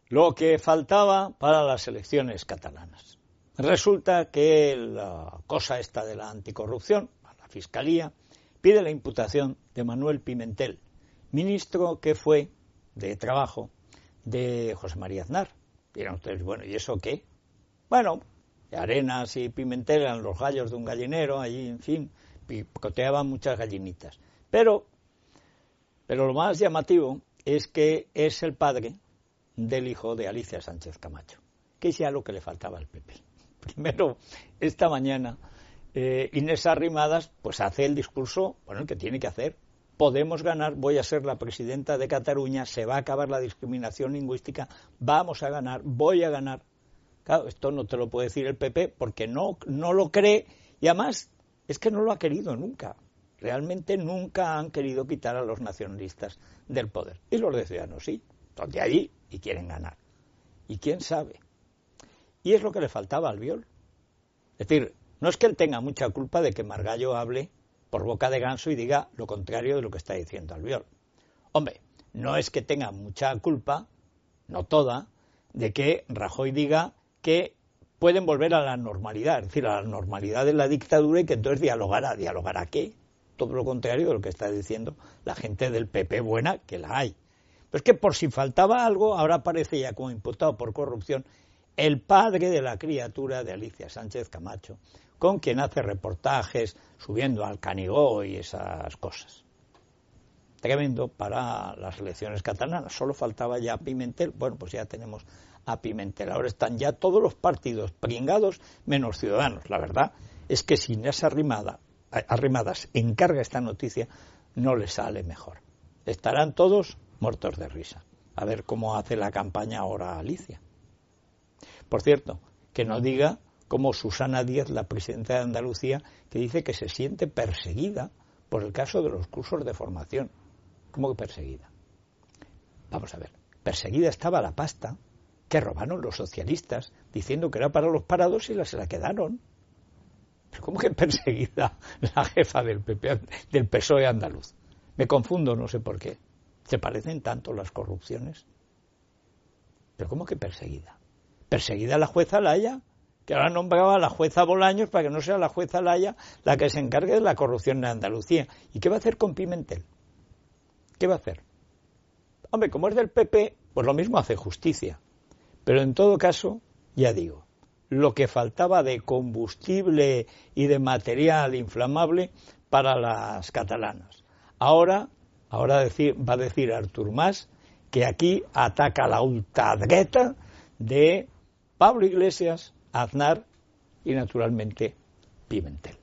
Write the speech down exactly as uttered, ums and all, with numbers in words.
Lo que faltaba para las elecciones catalanas. Resulta que la cosa esta de la anticorrupción, la Fiscalía, pide la imputación de Manuel Pimentel, ministro que fue de Trabajo de José María Aznar. Dirán ustedes, bueno, ¿y eso qué? Bueno, Arenas y Pimentel eran los gallos de un gallinero, allí, en fin, picoteaban muchas gallinitas. Pero, pero lo más llamativo es que es el padre del hijo de Alicia Sánchez Camacho, que es ya lo que le faltaba al P P. Primero, esta mañana, eh, Inés Arrimadas pues hace el discurso, bueno, el que tiene que hacer. Podemos ganar, voy a ser la presidenta de Cataluña, se va a acabar la discriminación lingüística, vamos a ganar, voy a ganar. Claro, esto no te lo puede decir el P P porque no, no lo cree y además es que no lo ha querido nunca. Realmente nunca han querido quitar a los nacionalistas del poder. Y los de Ciudadanos sí, son de allí y quieren ganar. Y quién sabe. Y es lo que le faltaba al Albiol. Es decir, no es que él tenga mucha culpa de que Margallo hable por boca de ganso y diga lo contrario de lo que está diciendo Albiol. Hombre, no es que tenga mucha culpa, no toda, de que Rajoy diga que pueden volver a la normalidad, es decir, a la normalidad de la dictadura y que entonces dialogará. ¿Dialogará qué? Todo lo contrario de lo que está diciendo la gente del P P buena, que la hay. Pero es que por si faltaba algo, ahora aparece ya como imputado por corrupción el padre de la criatura de Alicia Sánchez Camacho, con quien hace reportajes subiendo al Canigó y esas cosas. Tremendo para las elecciones catalanas. Solo faltaba ya Pimentel. Bueno, pues ya tenemos a Pimentel. Ahora están ya todos los partidos pringados menos Ciudadanos. La verdad es que si Inés Arrimada, Arrimadas encarga esta noticia, no le sale mejor. Estarán todos muertos de risa. A ver cómo hace la campaña ahora Alicia. Por cierto, que no diga como Susana Díaz, la presidenta de Andalucía, que dice que se siente perseguida por el caso de los cursos de formación. ¿Cómo que perseguida? Vamos a ver, perseguida estaba la pasta que robaron los socialistas diciendo que era para los parados y la se la quedaron. ¿Pero cómo que perseguida la jefa del P P, del P S O E andaluz? Me confundo, no sé por qué. ¿Se parecen tanto las corrupciones? ¿Pero cómo que perseguida? ¿Perseguida la jueza Laya? Que ahora nombraba a la jueza Bolaños para que no sea la jueza Laya la que se encargue de la corrupción en Andalucía. ¿Y qué va a hacer con Pimentel? ¿Qué va a hacer? Hombre, como es del P P, pues lo mismo hace justicia. Pero en todo caso, ya digo, lo que faltaba de combustible y de material inflamable para las catalanas. Ahora, ahora decir, va a decir Artur Mas que aquí ataca la ultradreta de Pablo Iglesias, Aznar y naturalmente Pimentel.